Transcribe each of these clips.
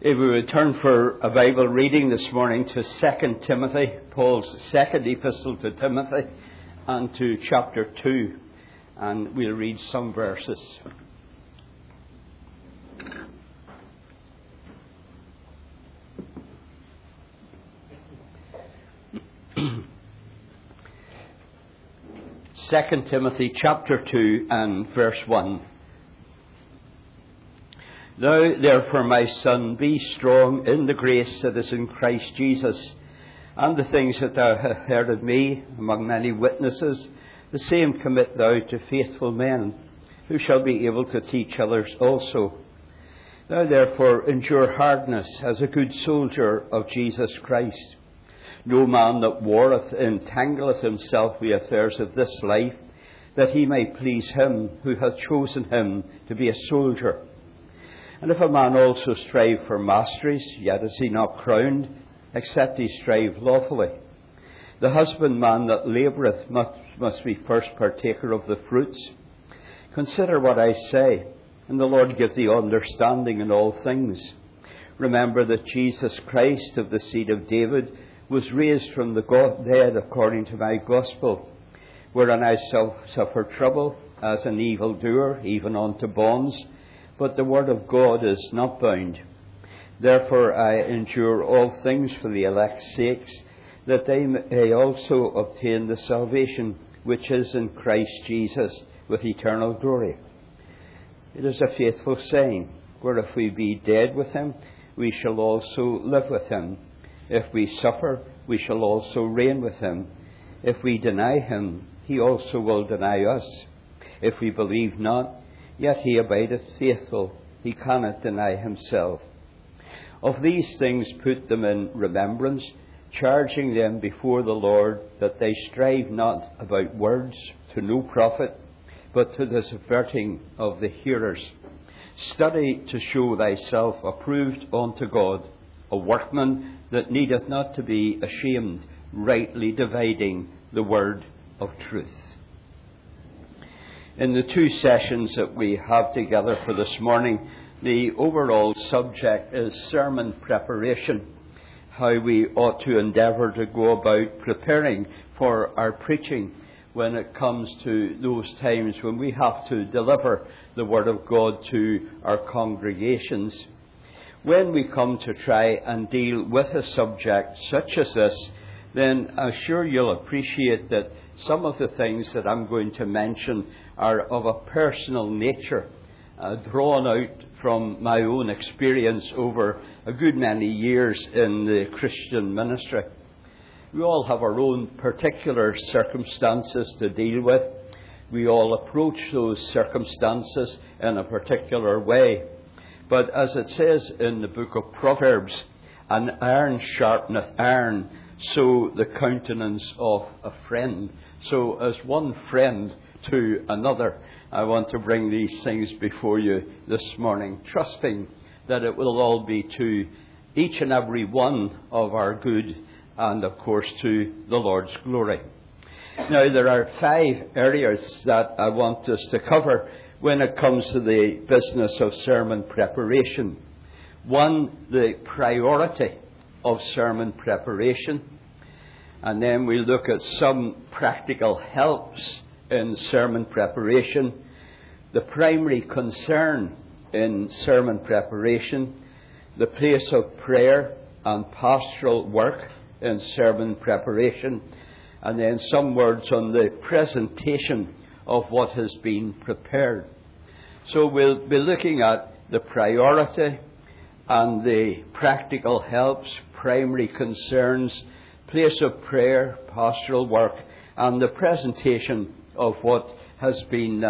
If we would turn for a Bible reading this morning to 2 Timothy, Paul's second epistle to Timothy, and to chapter 2, and we'll read some verses. Second Timothy chapter 2 and verse 1. Thou therefore, my son, be strong in the grace that is in Christ Jesus, and the things that thou hast heard of me among many witnesses, the same commit thou to faithful men, who shall be able to teach others also. Thou therefore endure hardness as a good soldier of Jesus Christ. No man that warreth entangleth himself with affairs of this life, that he may please him who hath chosen him to be a soldier. And if a man also strive for masteries, yet is he not crowned, except he strive lawfully. The husbandman that laboureth must be first partaker of the fruits. Consider what I say, and the Lord give thee understanding in all things. Remember that Jesus Christ of the seed of David was raised from the dead according to my gospel, wherein I suffer trouble as an evildoer, even unto bonds. But the word of God is not bound. Therefore I endure all things for the elect's sakes, that they may also obtain the salvation which is in Christ Jesus with eternal glory. It is a faithful saying, where if we be dead with him, we shall also live with him. If we suffer, we shall also reign with him. If we deny him, he also will deny us. If we believe not, yet he abideth faithful, he cannot deny himself. Of these things put them in remembrance, charging them before the Lord that they strive not about words to no profit, but to the subverting of the hearers. Study to show thyself approved unto God, a workman that needeth not to be ashamed, rightly dividing the word of truth. In the two sessions that we have together for this morning, the overall subject is sermon preparation, how we ought to endeavour to go about preparing for our preaching when it comes to those times when we have to deliver the Word of God to our congregations. When we come to try and deal with a subject such as this, then I'm sure you'll appreciate that some of the things that I'm going to mention are of a personal nature, drawn out from my own experience over a good many years in the Christian ministry. We all have our own particular circumstances to deal with. We all approach those circumstances in a particular way. But as it says in the book of Proverbs, an iron sharpeneth iron, so the countenance of a friend. So as one friend to another, I want to bring these things before you this morning, trusting that it will all be to each and every one of our good and, of course, to the Lord's glory. Now, there are 5 areas that I want us to cover when it comes to the business of sermon preparation. 1, the priority of sermon preparation. And then we look at some practical helps in sermon preparation. The primary concern in sermon preparation. The place of prayer and pastoral work in sermon preparation. And then some words on the presentation of what has been prepared. So we'll be looking at the priority and the practical helps, primary concerns, place of prayer, pastoral work, and the presentation of what has been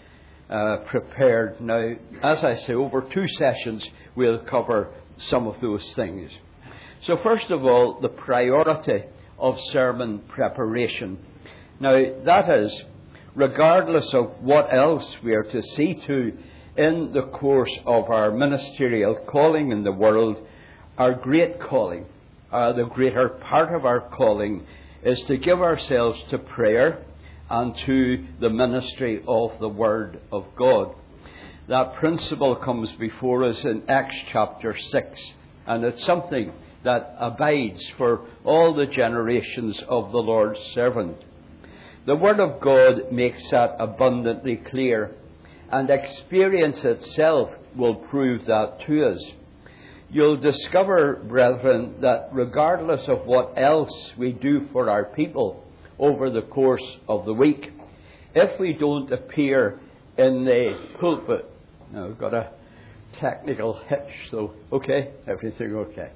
prepared. Now, as I say, over 2 sessions we'll cover some of those things. So first of all, the priority of sermon preparation. Now, that is, regardless of what else we are to see to in the course of our ministerial calling in the world, our great calling, the greater part of our calling, is to give ourselves to prayer and to the ministry of the Word of God. That principle comes before us in Acts chapter 6 And it's something that abides for all the generations of the Lord's servant. The Word of God makes that abundantly clear, and experience itself will prove that to us. You'll discover, brethren, that regardless of what else we do for our people over the course of the week, if we don't appear in the pulpit, now we've got a technical hitch, so okay, everything okay.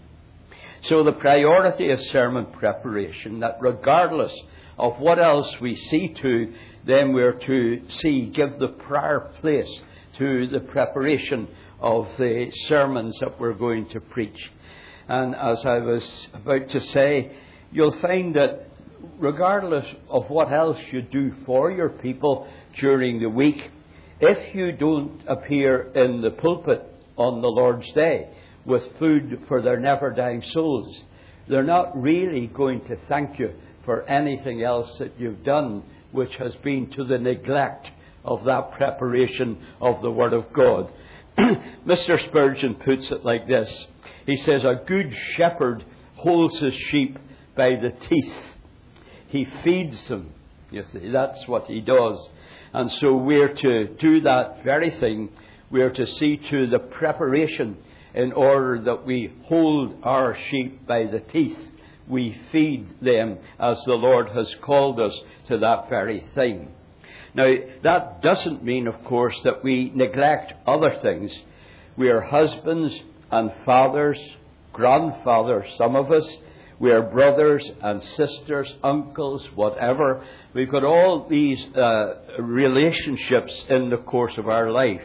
So the priority of sermon preparation, that regardless of what else we see to, then we're to give the prior place to the preparation of the sermons that we're going to preach. And as I was about to say, you'll find that regardless of what else you do for your people during the week, if you don't appear in the pulpit on the Lord's Day with food for their never-dying souls, they're not really going to thank you for anything else that you've done, which has been to the neglect of that preparation of the Word of God. Mr. Spurgeon puts it like this. He says, a good shepherd holds his sheep by the teeth. He feeds them. You see, that's what he does. And so we're to do that very thing. We're to see to the preparation in order that we hold our sheep by the teeth. We feed them as the Lord has called us to that very thing. Now, that doesn't mean, of course, that we neglect other things. We are husbands and fathers, grandfathers, some of us. We are brothers and sisters, uncles, whatever. We've got all these relationships in the course of our life.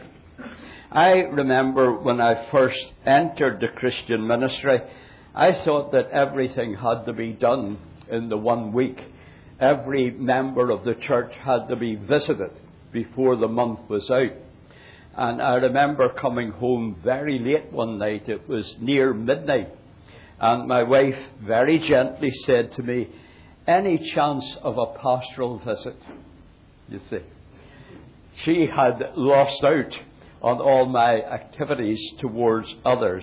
I remember when I first entered the Christian ministry, I thought that everything had to be done in the 1 week. Every member of the church had to be visited before the month was out. And I remember coming home very late one night. It was near midnight. And my wife very gently said to me, any chance of a pastoral visit? You see, she had lost out on all my activities towards others.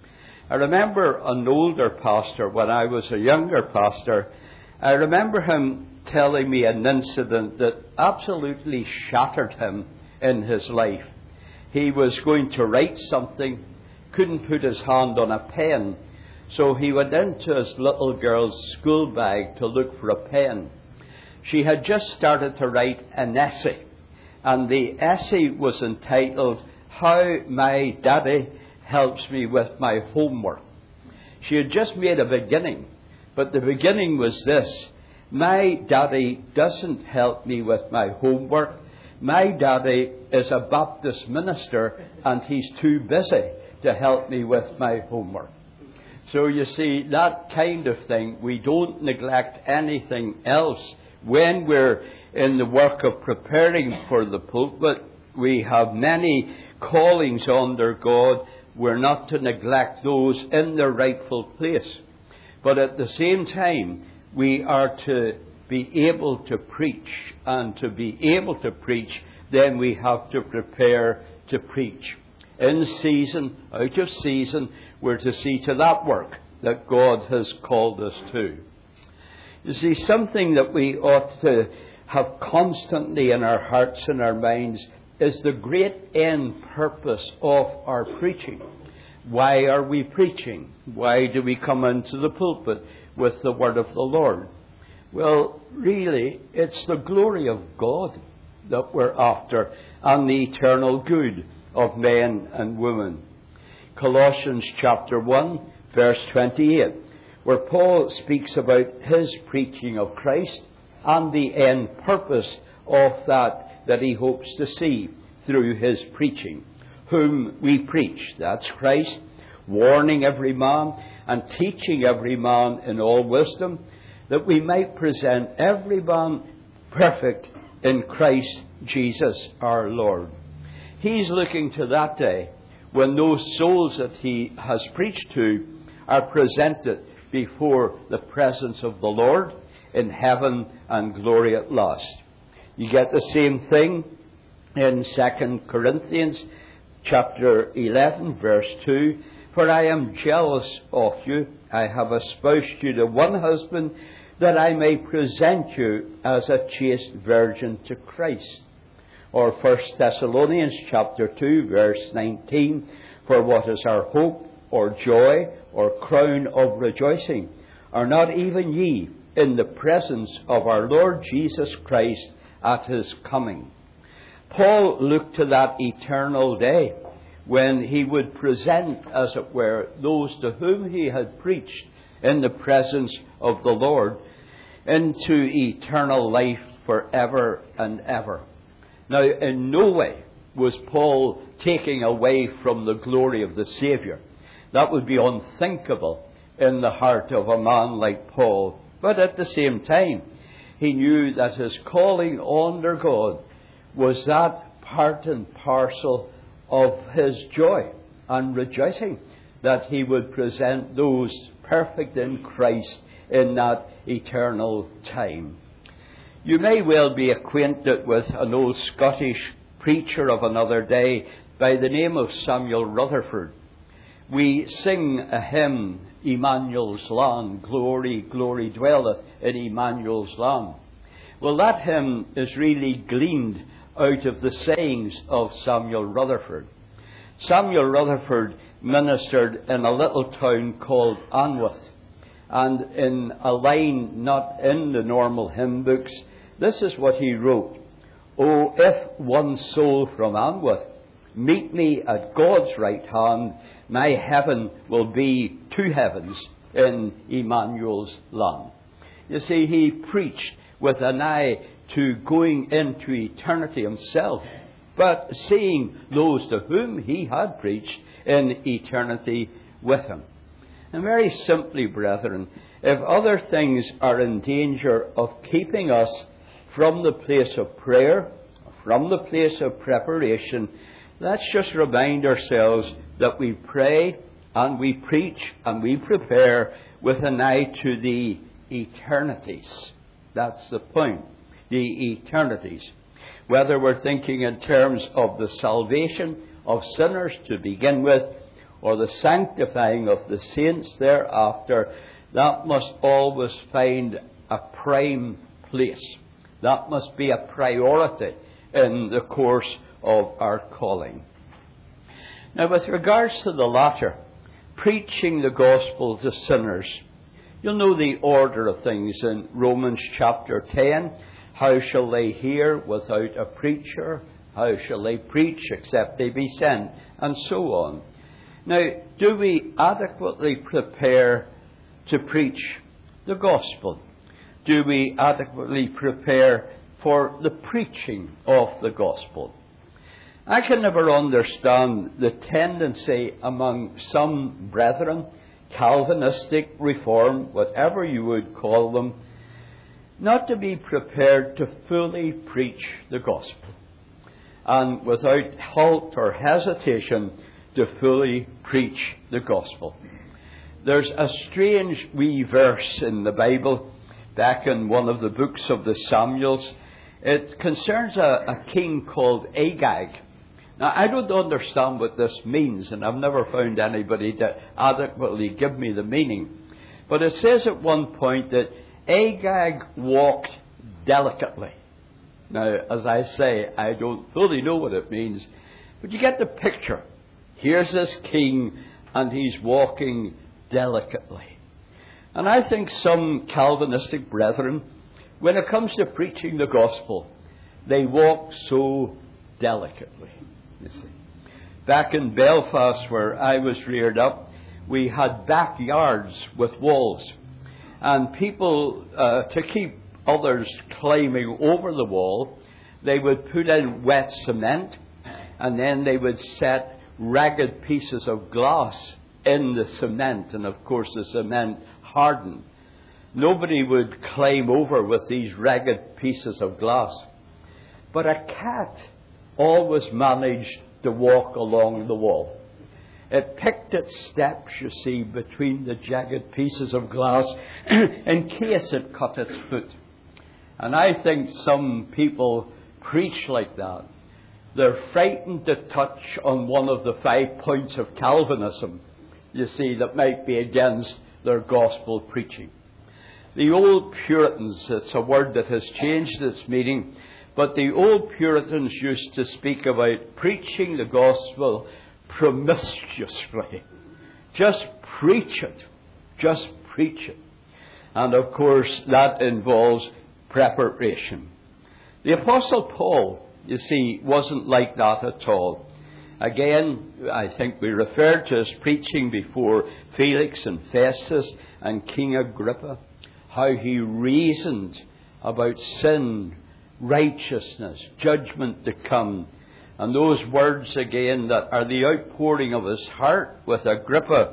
I remember an older pastor, when I was a younger pastor, I remember him telling me an incident that absolutely shattered him in his life. He was going to write something, couldn't put his hand on a pen, so he went into his little girl's school bag to look for a pen. She had just started to write an essay, and the essay was entitled, How My Daddy Helps Me With My Homework. She had just made a beginning, but the beginning was this: my daddy doesn't help me with my homework. My daddy is a Baptist minister and he's too busy to help me with my homework. So you see, that kind of thing, we don't neglect anything else. When we're in the work of preparing for the pulpit, we have many callings under God. We're not to neglect those in their rightful place. But at the same time, we are to be able to preach. And to be able to preach, then we have to prepare to preach. In season, out of season, we're to see to that work that God has called us to. You see, something that we ought to have constantly in our hearts and our minds is the great end purpose of our preaching. Why are we preaching? Why do we come into the pulpit with the word of the Lord? Well, really, it's the glory of God that we're after and the eternal good of men and women. Colossians chapter 1, verse 28, where Paul speaks about his preaching of Christ and the end purpose of that he hopes to see through his preaching. Whom we preach, that's Christ, warning every man and teaching every man in all wisdom, that we might present every man perfect in Christ Jesus our Lord. He's looking to that day when those souls that he has preached to are presented before the presence of the Lord in heaven and glory at last. You get the same thing in 2 Corinthians chapter 11, verse 2, For I am jealous of you. I have espoused you to one husband, that I may present you as a chaste virgin to Christ. Or 1 Thessalonians chapter 2, verse 19, for what is our hope, or joy, or crown of rejoicing? Are not even ye in the presence of our Lord Jesus Christ at his coming? Paul looked to that eternal day when he would present, as it were, those to whom he had preached in the presence of the Lord into eternal life forever and ever. Now, in no way was Paul taking away from the glory of the Saviour. That would be unthinkable in the heart of a man like Paul. But at the same time, he knew that his calling under God was that part and parcel of his joy and rejoicing, that he would present those perfect in Christ in that eternal time. You may well be acquainted with an old Scottish preacher of another day by the name of Samuel Rutherford. We sing a hymn, Emmanuel's Land, glory, glory dwelleth in Emmanuel's land. Well, that hymn is really gleaned out of the sayings of Samuel Rutherford. Samuel Rutherford ministered in a little town called Anwath, and in a line not in the normal hymn books, this is what he wrote: "Oh, if one soul from Anwath meet me at God's right hand, my heaven will be two heavens in Emmanuel's land." You see, he preached with an eye to going into eternity himself, but seeing those to whom he had preached in eternity with him. And very simply, brethren, if other things are in danger of keeping us from the place of prayer, from the place of preparation, let's just remind ourselves that we pray and we preach and we prepare with an eye to the eternities. That's the point, the eternities. Whether we're thinking in terms of the salvation of sinners to begin with, or the sanctifying of the saints thereafter, that must always find a prime place. That must be a priority in the course of our calling. Now, with regards to the latter, preaching the gospel to sinners, you'll know the order of things in Romans chapter 10. How shall they hear without a preacher? How shall they preach except they be sent? And so on. Now, do we adequately prepare to preach the gospel? Do we adequately prepare for the preaching of the gospel? I can never understand the tendency among some brethren, Calvinistic, Reformed, whatever you would call them, not to be prepared to fully preach the gospel, and without halt or hesitation to fully preach the gospel. There's a strange wee verse in the Bible, back in one of the books of the Samuels. It concerns a king called Agag. Now, I don't understand what this means, and I've never found anybody to adequately give me the meaning. But it says at one point that Agag walked delicately. Now, as I say, I don't fully know what it means, but you get the picture. Here's this king, and he's walking delicately. And I think some Calvinistic brethren, when it comes to preaching the gospel, they walk so delicately, you see. Back in Belfast, where I was reared up, we had backyards with walls. And people, to keep others climbing over the wall, they would put in wet cement, and then they would set ragged pieces of glass in the cement, and of course the cement hardened. Nobody would climb over with these ragged pieces of glass. But a cat always managed to walk along the wall. It picked its steps, you see, between the jagged pieces of glass in case it cut its foot. And I think some people preach like that. They're frightened to touch on one of the 5 points of Calvinism, you see, that might be against their gospel preaching. The old Puritans, it's a word that has changed its meaning, but the old Puritans used to speak about preaching the gospel promiscuously. Just preach it. Just preach it. And of course, that involves preparation. The Apostle Paul, you see, wasn't like that at all. Again, I think we referred to his preaching before Felix and Festus and King Agrippa, how he reasoned about sin, righteousness, judgment to come. And those words again that are the outpouring of his heart with Agrippa,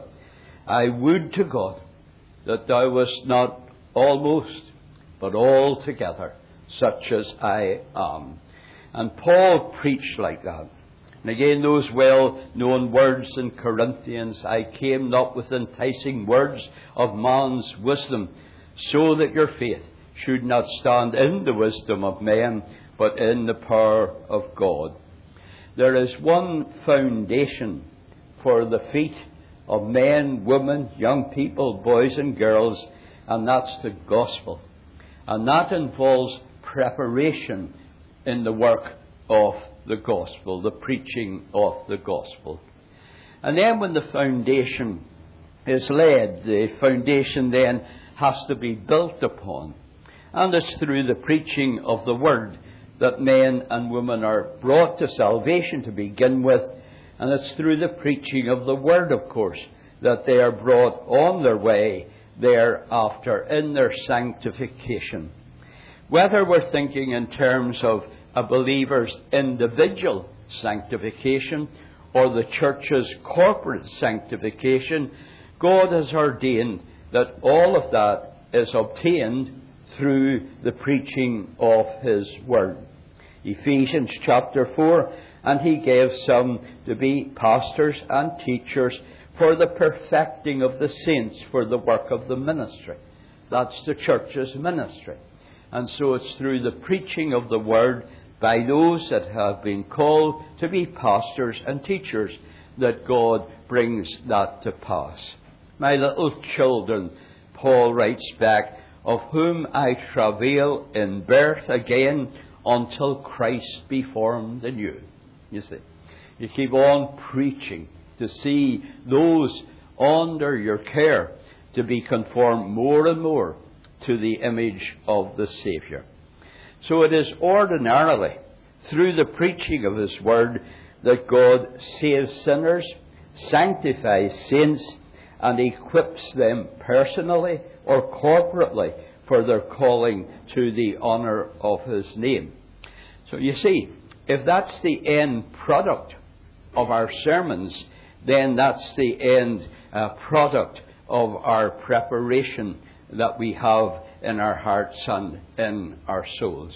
I would to God that thou wast not almost, but altogether such as I am. And Paul preached like that. And again, those well-known words in Corinthians, I came not with enticing words of man's wisdom, so that your faith should not stand in the wisdom of men, but in the power of God. There is one foundation for the feet of men, women, young people, boys and girls, and that's the gospel. And that involves preparation in the work of the gospel, the preaching of the gospel. And then when the foundation is laid, the foundation then has to be built upon. And it's through the preaching of the word that men and women are brought to salvation to begin with. And it's through the preaching of the word, of course, that they are brought on their way thereafter in their sanctification. Whether we're thinking in terms of a believer's individual sanctification or the church's corporate sanctification, God has ordained that all of that is obtained through the preaching of His Word. Ephesians chapter 4, and He gave some to be pastors and teachers for the perfecting of the saints, for the work of the ministry. That's the church's ministry. And so it's through the preaching of the Word by those that have been called to be pastors and teachers that God brings that to pass. My little children, Paul writes back, of whom I travail in birth again until Christ be formed in you. You see, you keep on preaching to see those under your care to be conformed more and more to the image of the Saviour. So it is ordinarily through the preaching of His Word that God saves sinners, sanctifies saints, and equips them personally or corporately for their calling to the honour of His name. So you see, if that's the end product of our sermons, then that's the end product of our preparation that we have in our hearts and in our souls.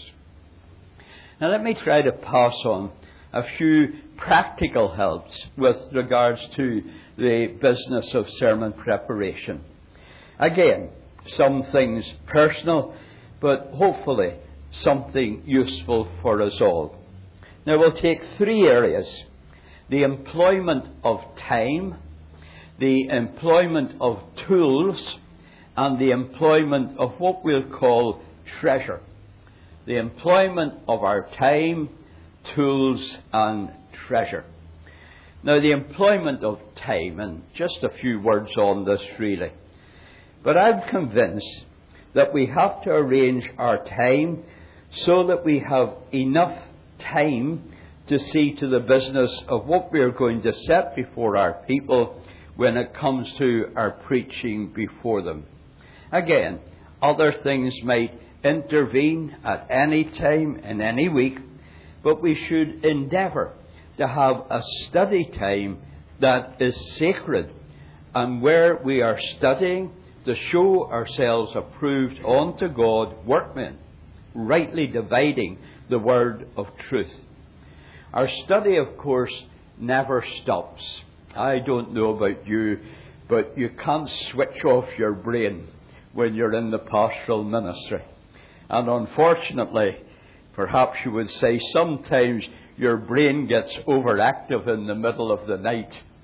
Now let me try to pass on a few practical helps with regards to the business of sermon preparation. Again, some things personal, but hopefully something useful for us all. Now we'll take three areas: the employment of time, the employment of tools, and the employment of what we'll call treasure. The employment of our time, tools, and treasure. Now, the employment of time, and just a few words on this really. But I'm convinced that we have to arrange our time so that we have enough time to see to the business of what we are going to set before our people when it comes to our preaching before them. Again, other things might intervene at any time in any week, but we should endeavour to have a study time that is sacred, and where we are studying to show ourselves approved unto God, workmen, rightly dividing the word of truth. Our study, of course, never stops. I don't know about you, but you can't switch off your brain when you're in the pastoral ministry. And unfortunately, perhaps you would say, sometimes your brain gets overactive in the middle of the night.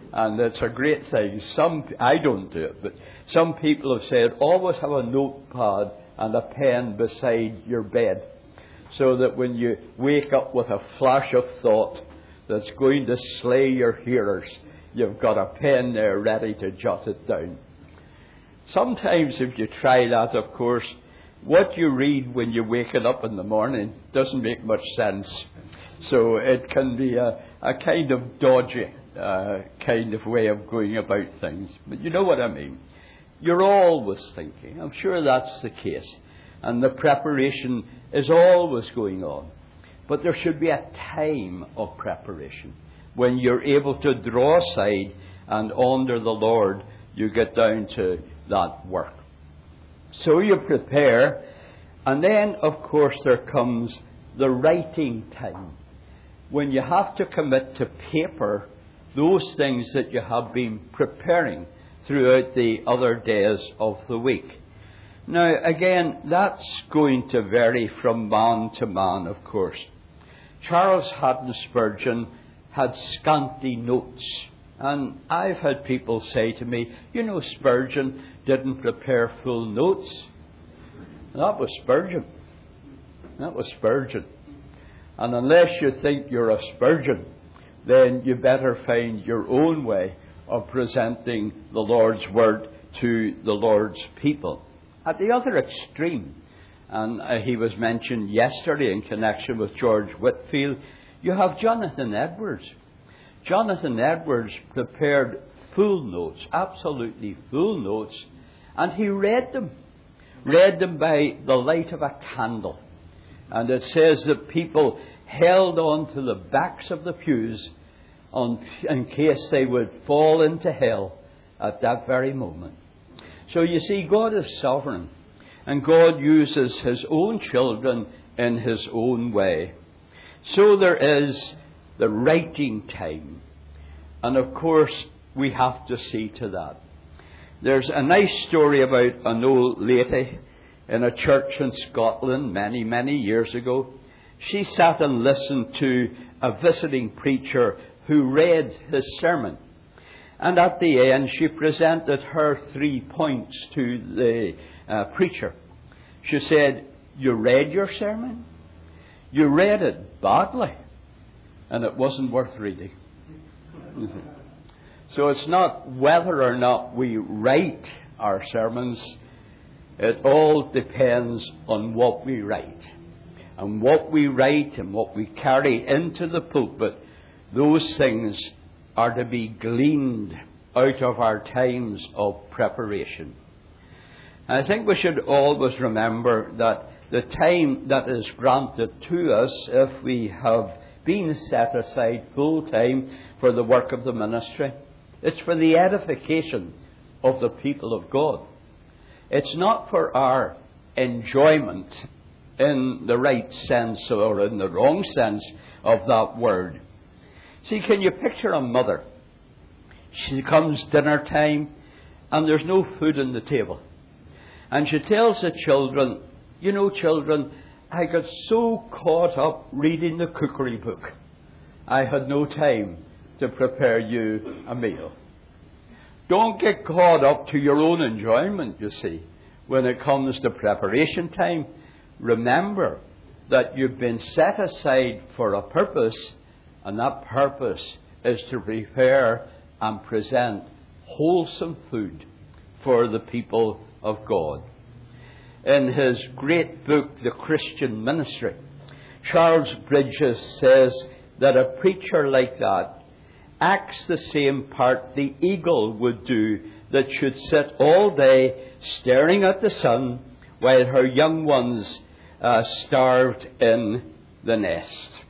And it's a great thing. I don't do it, but some people have said always have a notepad and a pen beside your bed, so that when you wake up with a flash of thought that's going to slay your hearers, you've got a pen there ready to jot it down. Sometimes if you try that, of course, what you read when you're waking up in the morning doesn't make much sense. So it can be a kind of dodgy kind of way of going about things. But you know what I mean. You're always thinking. I'm sure that's the case. And the preparation is always going on. But there should be a time of preparation when you're able to draw aside and under the Lord you get down to that work. So you prepare, and then of course there comes the writing time, when you have to commit to paper those things that you have been preparing throughout the other days of the week. Now again, that's going to vary from man to man, of course. Charles Haddon Spurgeon had scanty notes, and I've had people say to me, you know, Spurgeon didn't prepare full notes. That was Spurgeon. That was Spurgeon. And unless you think you're a Spurgeon, then you better find your own way of presenting the Lord's Word to the Lord's people. At the other extreme, and he was mentioned yesterday in connection with George Whitefield, you have Jonathan Edwards. Jonathan Edwards prepared full notes, absolutely full notes, and he read them by the light of a candle. And it says that people held on to the backs of the pews in case they would fall into hell at that very moment. So you see, God is sovereign, and God uses His own children in His own way. So there is the writing time. And of course, we have to see to that. There's a nice story about an old lady in a church in Scotland many, many years ago. She sat and listened to a visiting preacher who read his sermon. And at the end, she presented her 3 points to the preacher. She said, "You read your sermon? You read it badly, and it wasn't worth reading." So it's not whether or not we write our sermons. It all depends on what we write. And what we write and what we carry into the pulpit, those things are to be gleaned out of our times of preparation. And I think we should always remember that the time that is granted to us, if we have been set aside full time for the work of the ministry, it's for the edification of the people of God. It's not for our enjoyment in the right sense or in the wrong sense of that word. See, can you picture a mother? She comes dinner time and there's no food on the table. And she tells the children, "You know, children, I got so caught up reading the cookery book, I had no time to prepare you a meal." Don't get caught up to your own enjoyment, you see. When it comes to preparation time, remember that you've been set aside for a purpose, and that purpose is to prepare and present wholesome food for the people of God. In his great book, The Christian Ministry, Charles Bridges says that a preacher like that acts the same part the eagle would do that should sit all day staring at the sun while her young ones starved in the nest.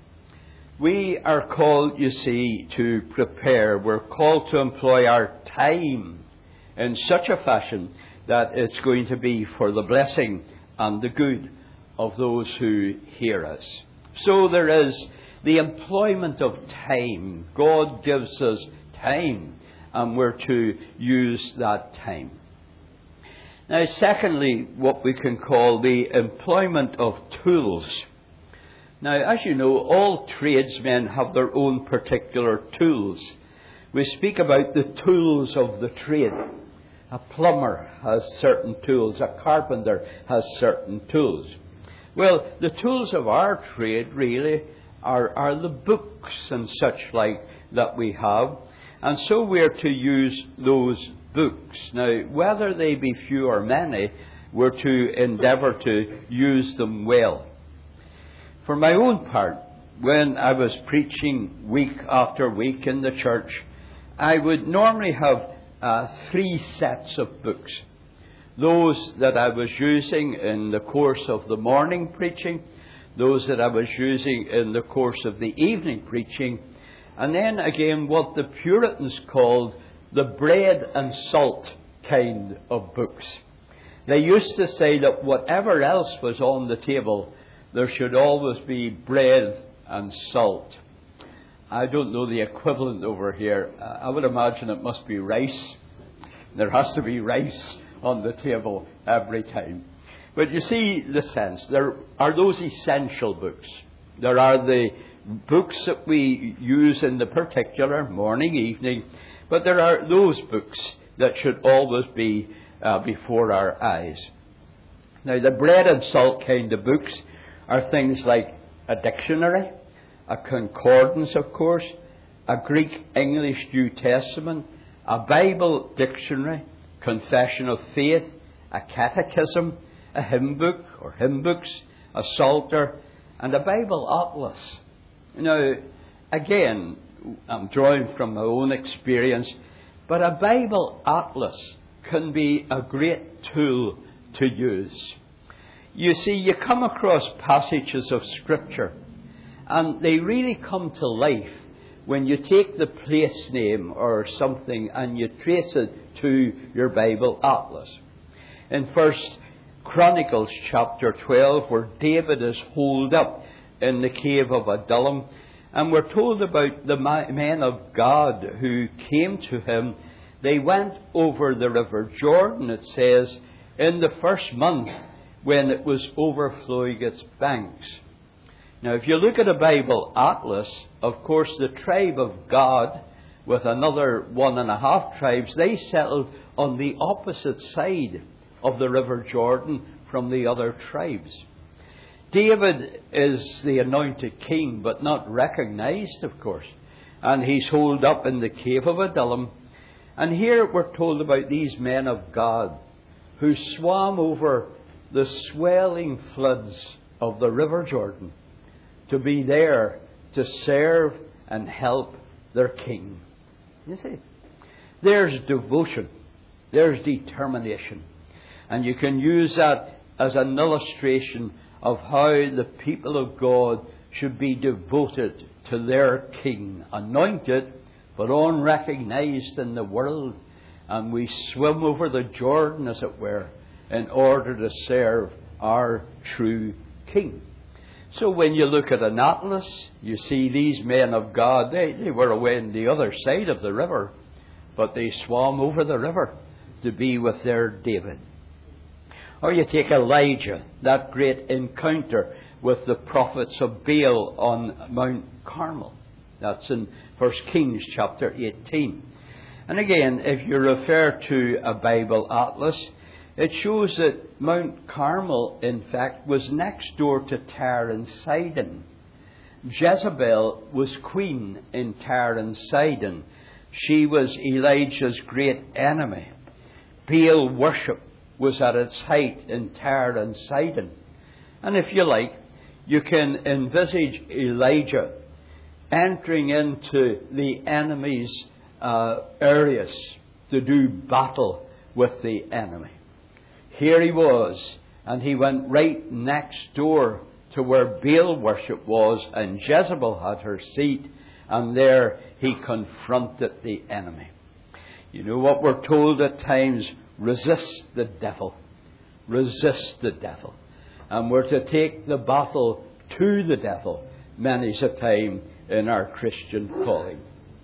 We are called, you see, to prepare. We're called to employ our time in such a fashion that it's going to be for the blessing and the good of those who hear us. So there is the employment of time. God gives us time, and we're to use that time. Now, secondly, what we can call the employment of tools. Now, as you know, all tradesmen have their own particular tools. we speak about the tools of the trade. A plumber has certain tools. A carpenter has certain tools. Well, the tools of our trade really are the books and such like that we have. And so we're to use those books. Now, whether they be few or many, we're to endeavour to use them well. For my own part, when I was preaching week after week in the church, I would normally have 3 sets of books. Those that I was using in the course of the morning preaching, those that I was using in the course of the evening preaching, and then again what the Puritans called the bread and salt kind of books. They used to say that whatever else was on the table, there should always be bread and salt. I don't know the equivalent over here. I would imagine it must be rice. There has to be rice on the table every time. But you see the sense. There are those essential books. There are the books that we use in the particular morning, evening. But there are those books that should always be before our eyes. Now, the bread and salt kind of books are things like a dictionary, a concordance, of course, a Greek-English New Testament, a Bible dictionary, confession of faith, a catechism, a hymn book or hymn books, a psalter, and a Bible atlas. Now, again, I'm drawing from my own experience, but a Bible atlas can be a great tool to use. You see, you come across passages of Scripture, and they really come to life when you take the place name or something and you trace it to your Bible atlas. In 1 Chronicles chapter 12, where David is holed up in the cave of Adullam, and we're told about the men of God who came to him. They went over the river Jordan, it says, in the first month when it was overflowing its banks. Now, if you look at a Bible atlas, of course, the tribe of God, with another 1.5 tribes, they settled on the opposite side of the river Jordan from the other tribes. David is the anointed king, but not recognized, of course. And he's holed up in the cave of Adullam. And here we're told about these men of God who swam over the swelling floods of the river Jordan to be there to serve and help their king. You see, there's devotion, there's determination. And you can use that as an illustration of how the people of God should be devoted to their king, anointed but unrecognized in the world. And we swim over the Jordan, as it were, in order to serve our true king. So when you look at an atlas, you see these men of God, they were away on the other side of the river, but they swam over the river to be with their David. Or you take Elijah, that great encounter with the prophets of Baal on Mount Carmel. That's in 1 Kings chapter 18. And again, if you refer to a Bible atlas, it shows that Mount Carmel, in fact, was next door to Tyre and Sidon. Jezebel was queen in Tyre and Sidon. She was Elijah's great enemy. Baal worship was at its height in Tyre and Sidon. And if you like, you can envisage Elijah entering into the enemy's areas to do battle with the enemy. Here he was, and he went right next door to where Baal worship was, and Jezebel had her seat, and there he confronted the enemy. You know what we're told at times? Resist the devil. Resist the devil. And we're to take the battle to the devil many's a time in our Christian calling.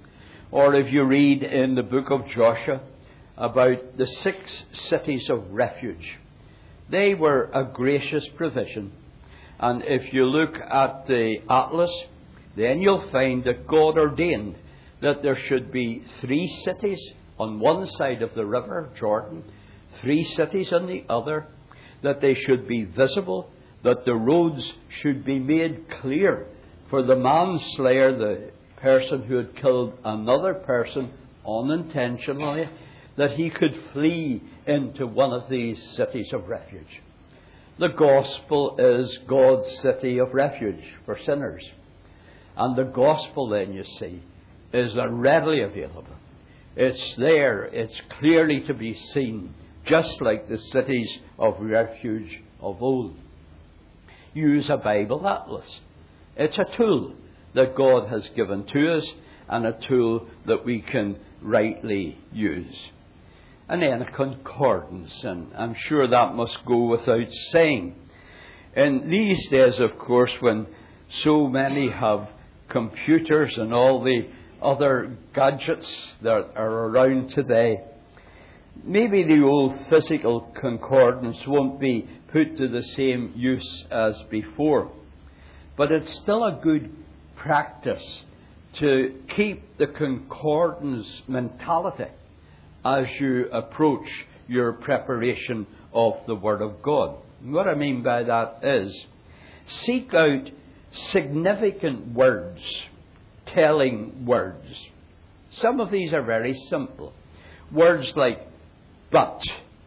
Or if you read in the book of Joshua about the 6 cities of refuge, they were a gracious provision. And if you look at the atlas, then you'll find that God ordained that there should be 3 cities on one side of the river, Jordan, 3 cities on the other, that they should be visible, that the roads should be made clear for the manslayer, the person who had killed another person unintentionally, that he could flee into one of these cities of refuge. The gospel is God's city of refuge for sinners. And the gospel then, you see, is readily available. It's there. It's clearly to be seen, just like the cities of refuge of old. Use a Bible atlas. It's a tool that God has given to us, and a tool that we can rightly use. And then a concordance, and I'm sure that must go without saying. In these days, of course, when so many have computers and all the other gadgets that are around today, maybe the old physical concordance won't be put to the same use as before. But it's still a good practice to keep the concordance mentality as you approach your preparation of the Word of God. And what I mean by that is, seek out significant words, telling words. Some of these are very simple. Words like but,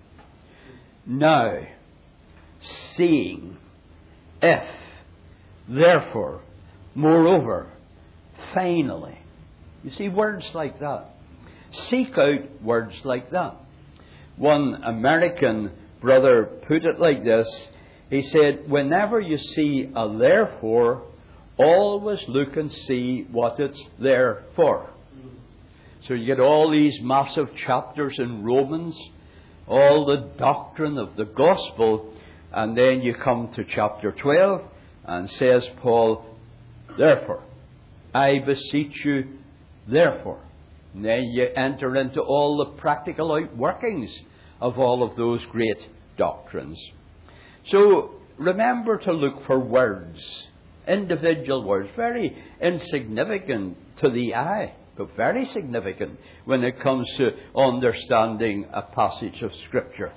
now, seeing, if, therefore, moreover, finally. You see, words like that. Seek out words like that. One American brother put it like this. He said, whenever you see a therefore, always look and see what it's there for. So you get all these massive chapters in Romans, all the doctrine of the gospel, and then you come to chapter 12, and says Paul, therefore, I beseech you, therefore. And then you enter into all the practical outworkings of all of those great doctrines. So remember to look for words, individual words, very insignificant to the eye, but very significant when it comes to understanding a passage of Scripture.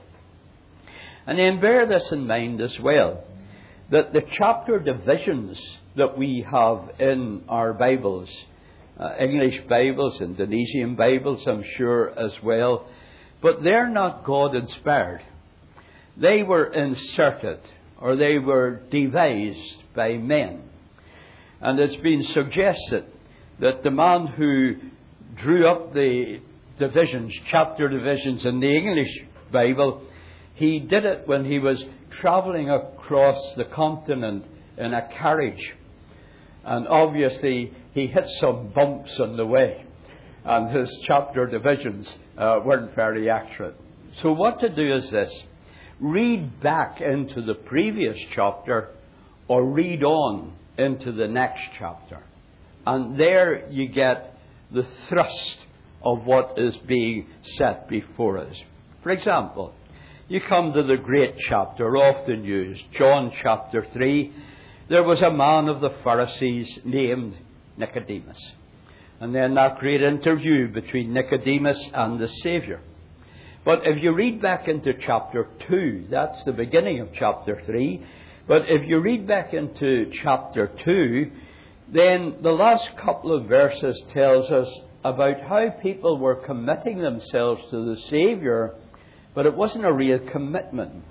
And then bear this in mind as well, that the chapter divisions that we have in our Bibles, English Bibles, Indonesian Bibles, I'm sure as well, but they're not God-inspired. They were inserted, or they were devised by men. And it's been suggested that the man who drew up the divisions, chapter divisions in the English Bible, he did it when he was travelling across the continent in a carriage. And obviously he hit some bumps on the way, and his chapter divisions weren't very accurate. So what to do is this: read back into the previous chapter, or read on into the next chapter. And there you get the thrust of what is being set before us. For example, you come to the great chapter, often used, John chapter 3. There was a man of the Pharisees named Nicodemus. And then that great interview between Nicodemus and the Saviour. But if you read back into chapter 2, that's the beginning of chapter 3. But if you read back into chapter 2, then the last couple of verses tells us about how people were committing themselves to the Saviour, but it wasn't a real commitment.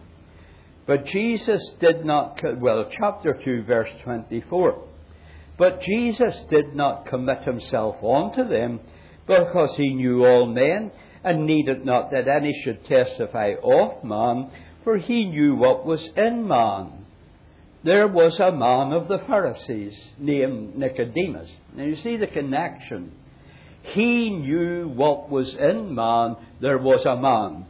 But Jesus did not, chapter 2, verse 24. But Jesus did not commit himself unto them, because he knew all men, and needed not that any should testify of man, for he knew what was in man. There was a man of the Pharisees named Nicodemus. Now you see the connection. He knew what was in man. There was a man.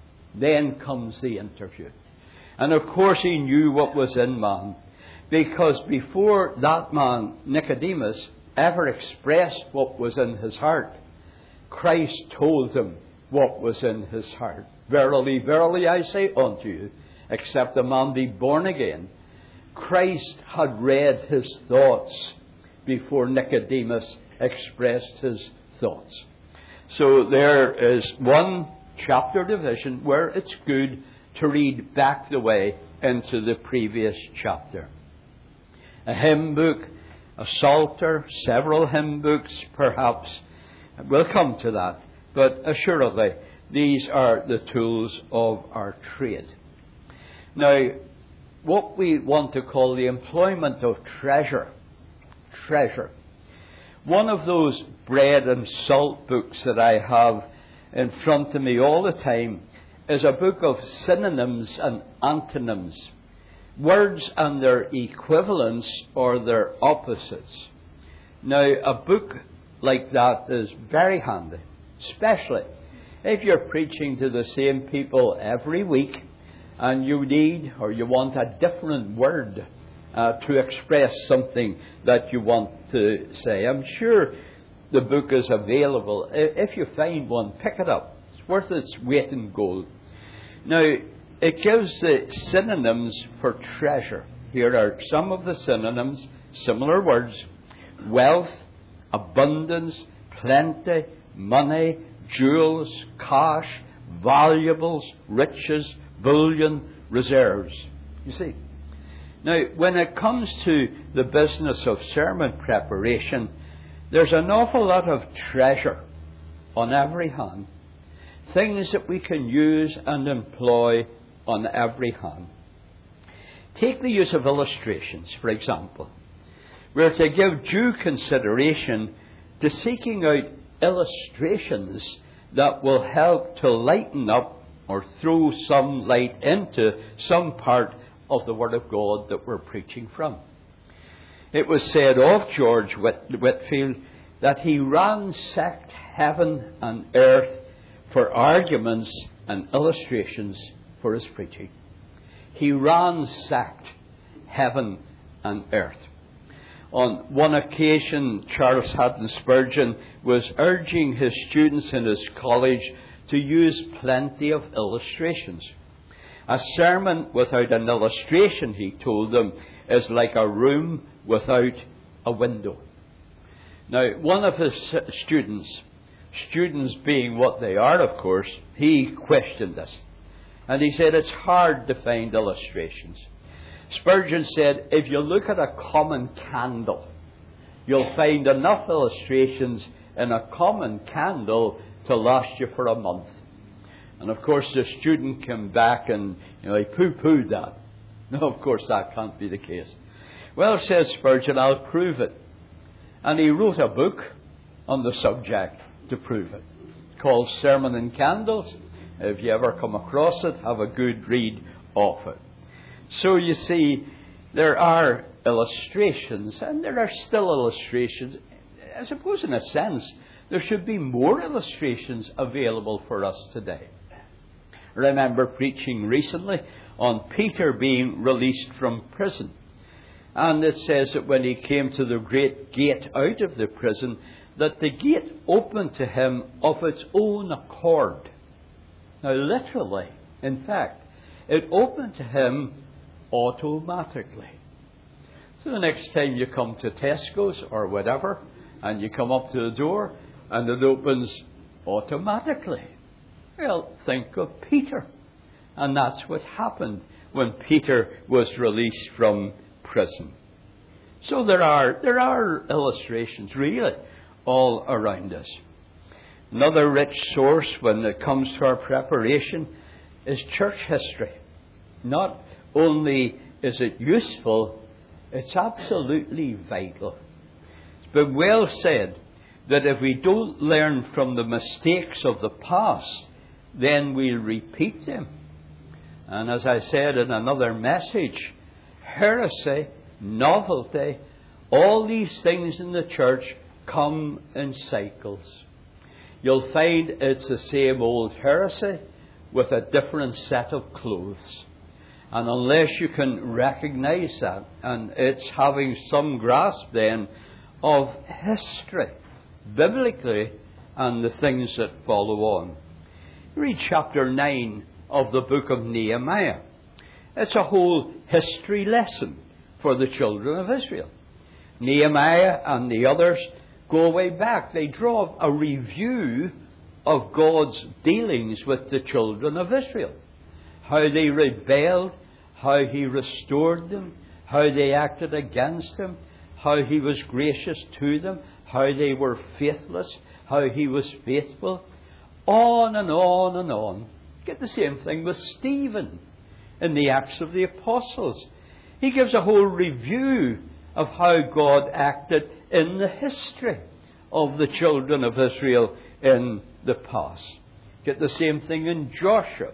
Then comes the interview. And of course he knew what was in man, because before that man, Nicodemus, ever expressed what was in his heart, Christ told him what was in his heart. Verily, verily, I say unto you, except a man be born again. Christ had read his thoughts before Nicodemus expressed his thoughts. So there is one chapter division where it's good to read back the way into the previous chapter. A hymn book, a psalter, several hymn books perhaps. We'll come to that. But assuredly, these are the tools of our trade. Now, what we want to call the employment of treasure. One of those bread and salt books that I have in front of me all the time is a book of synonyms and antonyms. Words and their equivalents or their opposites. Now, a book like that is very handy, especially if you're preaching to the same people every week and you need or you want a different word to express something that you want to say. I'm sure the book is available. If you find one, pick it up. It's worth its weight in gold. Now, it gives the synonyms for treasure. Here are some of the synonyms, similar words: wealth, abundance, plenty, money, jewels, cash, valuables, riches, bullion, reserves. You see? Now, when it comes to the business of sermon preparation, there's an awful lot of treasure on every hand. Things that we can use and employ on every hand. Take the use of illustrations, for example. We're to give due consideration to seeking out illustrations that will help to lighten up or throw some light into some part of the Word of God that we're preaching from. It was said of George Whitefield that he ransacked heaven and earth for arguments and illustrations for his preaching. He ransacked heaven and earth. On one occasion, Charles Haddon Spurgeon was urging his students in his college to use plenty of illustrations. A sermon without an illustration, he told them, is like a room without a window. Now, one of his students being what they are, of course, he questioned this. And he said it's hard to find illustrations. Spurgeon said, if you look at a common candle, you'll find enough illustrations in a common candle to last you for a month. And of course the student came back and he pooh-poohed that. No, of course that can't be the case. Well, says Spurgeon, I'll prove it. And he wrote a book on the subject to prove it, called Sermon and Candles. If you ever come across it, have a good read of it. So you see, there are illustrations, and there are still illustrations. I suppose in a sense, there should be more illustrations available for us today. I remember preaching recently on Peter being released from prison. And it says that when he came to the great gate out of the prison, that the gate opened to him of its own accord. Now, literally, in fact, it opened to him automatically. So the next time you come to Tesco's or whatever, and you come up to the door, and it opens automatically. Well, think of Peter. And that's what happened when Peter was released from prison. So there are illustrations, really, all around us. Another rich source when it comes to our preparation is church history. Not only is it useful, it's absolutely vital. It's been well said that if we don't learn from the mistakes of the past, then we'll repeat them. And as I said in another message, heresy, novelty, all these things in the church come in cycles. You'll find it's the same old heresy with a different set of clothes. And unless you can recognize that, and it's having some grasp then of history, biblically, and the things that follow on. Read chapter 9 of the book of Nehemiah. It's a whole history lesson for the children of Israel. Nehemiah and the others go way back. They draw a review of God's dealings with the children of Israel. How they rebelled, how He restored them, how they acted against Him, how He was gracious to them, how they were faithless, how He was faithful. On and on and on. Get the same thing with Stephen in the Acts of the Apostles. He gives a whole review of how God acted in the history of the children of Israel in the past. Get the same thing in Joshua.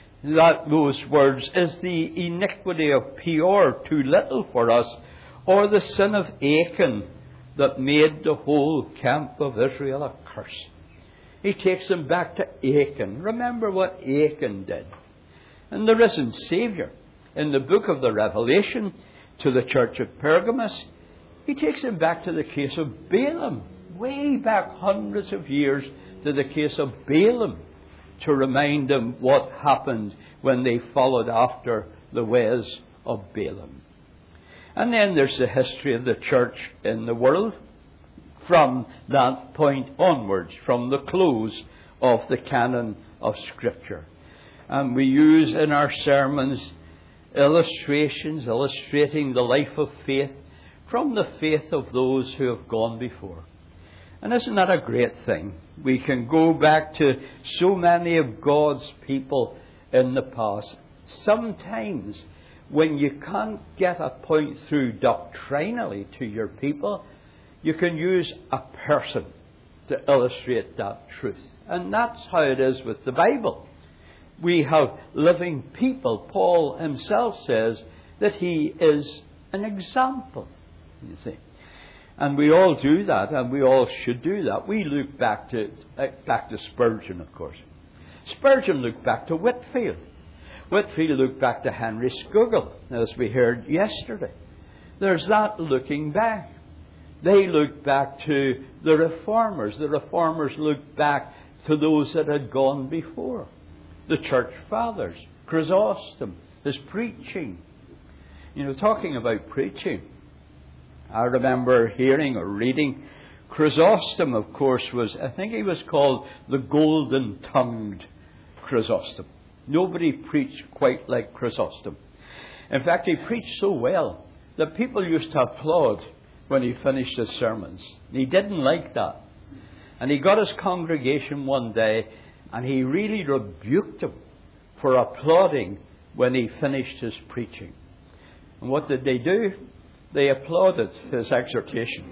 Those words, is the iniquity of Peor too little for us, or the sin of Achan that made the whole camp of Israel a curse? He takes them back to Achan. Remember what Achan did. And the risen Saviour, in the book of the Revelation to the church of Pergamos, he takes them back to the case of Balaam, way back hundreds of years to the case of Balaam, to remind them what happened when they followed after the ways of Balaam. And then there's the history of the church in the world from that point onwards, from the close of the canon of Scripture. And we use in our sermons illustrations illustrating the life of faith from the faith of those who have gone before. And isn't that a great thing? We can go back to so many of God's people in the past. Sometimes when you can't get a point through doctrinally to your people, you can use a person to illustrate that truth. And that's how it is with the Bible. We have living people. Paul himself says that he is an example, you see. And we all do that, and we all should do that. We look back to Spurgeon, of course. Spurgeon looked back to Whitefield. Whitefield looked back to Henry Scougal, as we heard yesterday. There's that looking back. They looked back to the Reformers. The Reformers looked back to those that had gone before. The Church Fathers, Chrysostom, his preaching. You know, talking about preaching, I remember hearing or reading Chrysostom, of course, I think he was called the golden-tongued Chrysostom. Nobody preached quite like Chrysostom. In fact, he preached so well that people used to applaud when he finished his sermons. He didn't like that. And he got his congregation one day and he really rebuked them for applauding when he finished his preaching. And what did they do? They applauded his exhortation.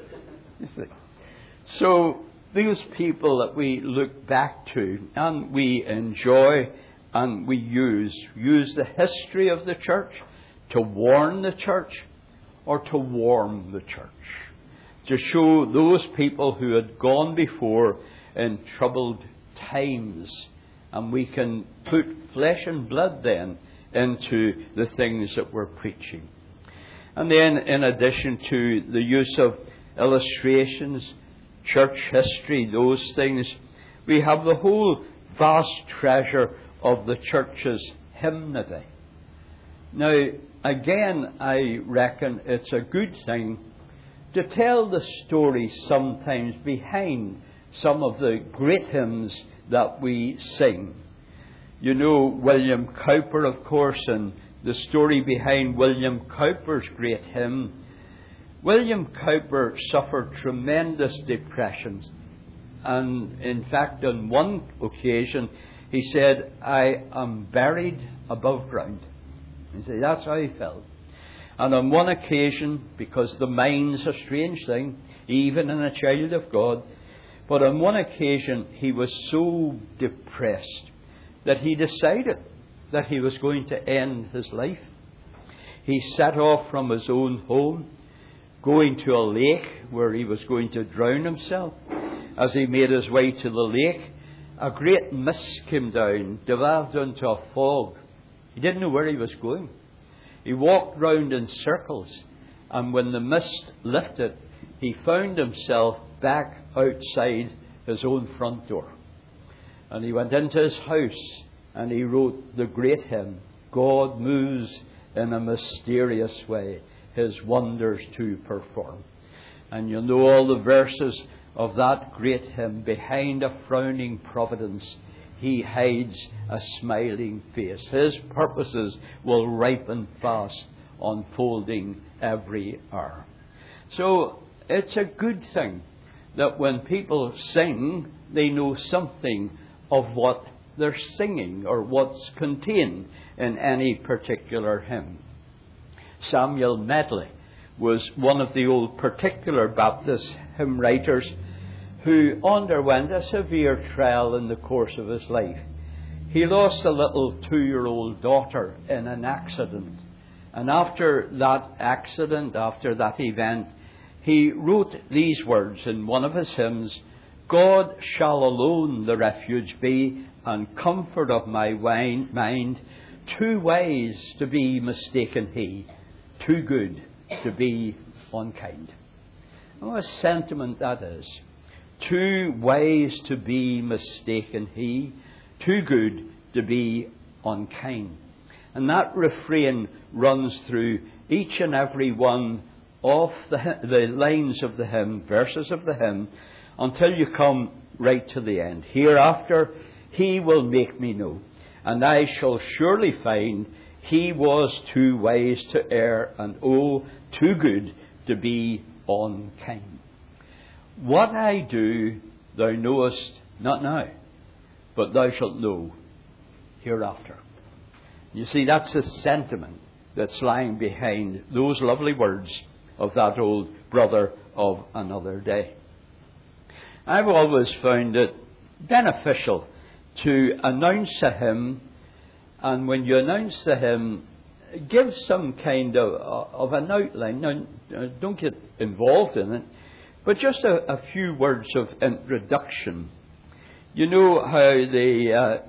So these people that we look back to and we enjoy and we use the history of the church to warn the church or to warm the church, to show those people who had gone before in troubled times. And we can put flesh and blood then into the things that we're preaching. And then in addition to the use of illustrations, church history, those things, we have the whole vast treasure of the church's hymnody. Now, again, I reckon it's a good thing to tell the story sometimes behind some of the great hymns that we sing. You know William Cowper, of course, and the story behind William Cowper's great hymn. William Cowper suffered tremendous depressions. And in fact, on one occasion, he said, "I am buried above ground." He said, that's how he felt. And on one occasion, because the mind's a strange thing, even in a child of God, but on one occasion, he was so depressed that he decided that he was going to end his life. He set off from his own home, going to a lake where he was going to drown himself. As he made his way to the lake, a great mist came down, developed into a fog. He didn't know where he was going. He walked round in circles, and when the mist lifted, he found himself back outside his own front door. And he went into his house and he wrote the great hymn, "God moves in a mysterious way, His wonders to perform." And you'll know all the verses of that great hymn. Behind a frowning providence, He hides a smiling face. His purposes will ripen fast, unfolding every hour. So it's a good thing that when people sing, they know something of what they're singing or what's contained in any particular hymn. Samuel Medley was one of the old Particular Baptist hymn writers who underwent a severe trial in the course of his life. He lost a little 2-year-old daughter in an accident. And after that accident, after that event, he wrote these words in one of his hymns: God shall alone the refuge be and comfort of my mind. Too wise to be mistaken he, too good to be unkind. What a sentiment that is. Too wise to be mistaken he, too good to be unkind. And that refrain runs through each and every one of the lines of the hymn, verses of the hymn, until you come right to the end. Hereafter He will make me know, and I shall surely find He was too wise to err, and oh, too good to be unkind. What I do thou knowest not now, but thou shalt know hereafter. You see, that's the sentiment that's lying behind those lovely words of that old brother of another day. I've always found it beneficial to announce a hymn, and when you announce the hymn, give some kind of an outline. Now, don't get involved in it, but just a few words of introduction. You know how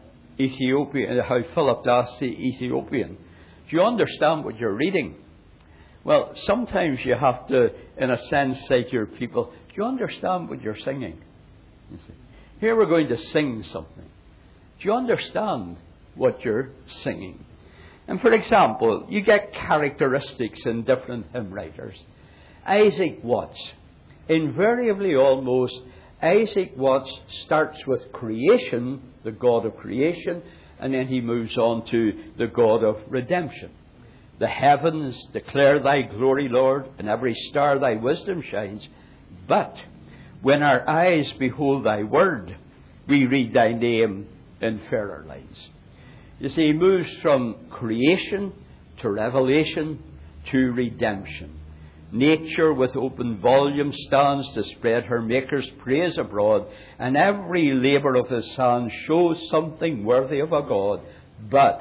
how Philip asked the Ethiopian, do you understand what you're reading? Well, sometimes you have to, in a sense, say to your people, do you understand what you're singing? You see, here we're going to sing something. Do you understand what you're singing? And for example, you get characteristics in different hymn writers. Isaac Watts, invariably almost, Isaac Watts starts with creation, the God of creation, and then he moves on to the God of redemption. The heavens declare thy glory, Lord, and every star thy wisdom shines. But when our eyes behold thy word, we read thy name in fairer lines. You see, he moves from creation to revelation to redemption. Nature with open volume stands to spread her Maker's praise abroad, and every labour of his hand shows something worthy of a God. But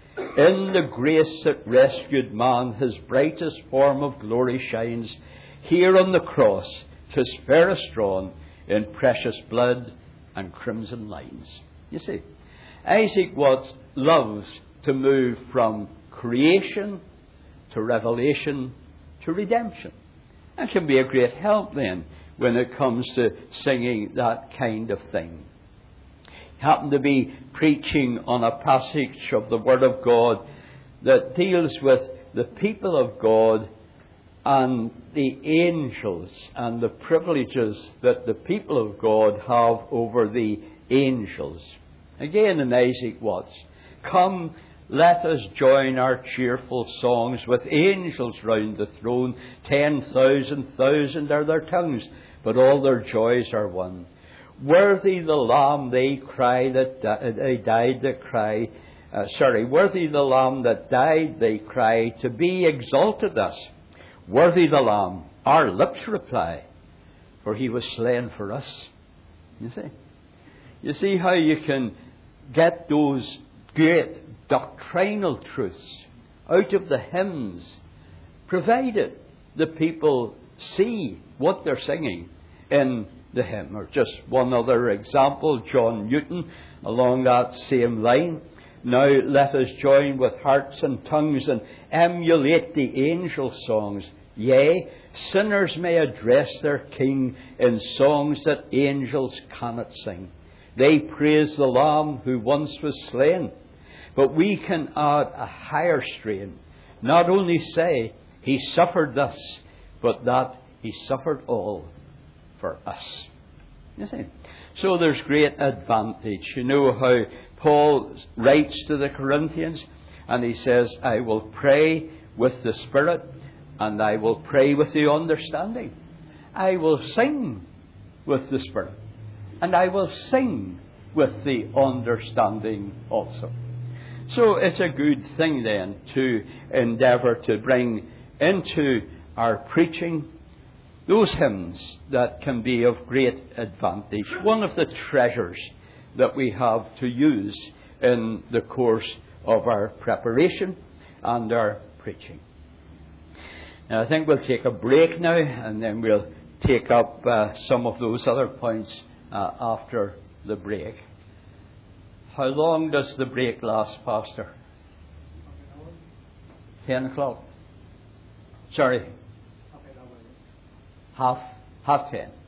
in the grace that rescued man, his brightest form of glory shines. Here on the cross, 'tis fairest drawn in precious blood and crimson lines. You see, Isaac Watts loves to move from creation to revelation to redemption. And can be a great help then when it comes to singing that kind of thing. Happened to be preaching on a passage of the Word of God that deals with the people of God and the angels and the privileges that the people of God have over the angels. Again in Isaac Watts, come, let us join our cheerful songs with angels round the throne. 10,000 are their tongues, but all their joys are one. Worthy the Lamb they cry that they died that cry. Worthy the Lamb that died they cry to be exalted thus. Worthy the Lamb, our lips reply, for he was slain for us. You see how you can get those great doctrinal truths out of the hymns, provided the people see what they're singing in the hymn. Or just one other example, John Newton, along that same line. Now let us join with hearts and tongues and emulate the angel songs. Yea, sinners may address their King in songs that angels cannot sing. They praise the Lamb who once was slain. But we can add a higher strain. Not only say, he suffered thus, but that He suffered all for us. You see? So there's great advantage. You know how Paul writes to the Corinthians, and he says, I will pray with the Spirit, and I will pray with the understanding. I will sing with the Spirit, and I will sing with the understanding also. So it's a good thing then to endeavour to bring into our preaching those hymns that can be of great advantage. One of the treasures that we have to use in the course of our preparation and our preaching. Now, I think we'll take a break now, and then we'll take up some of those other points after the break. How long does the break last, Pastor? 10 o'clock. Sorry. Half 10.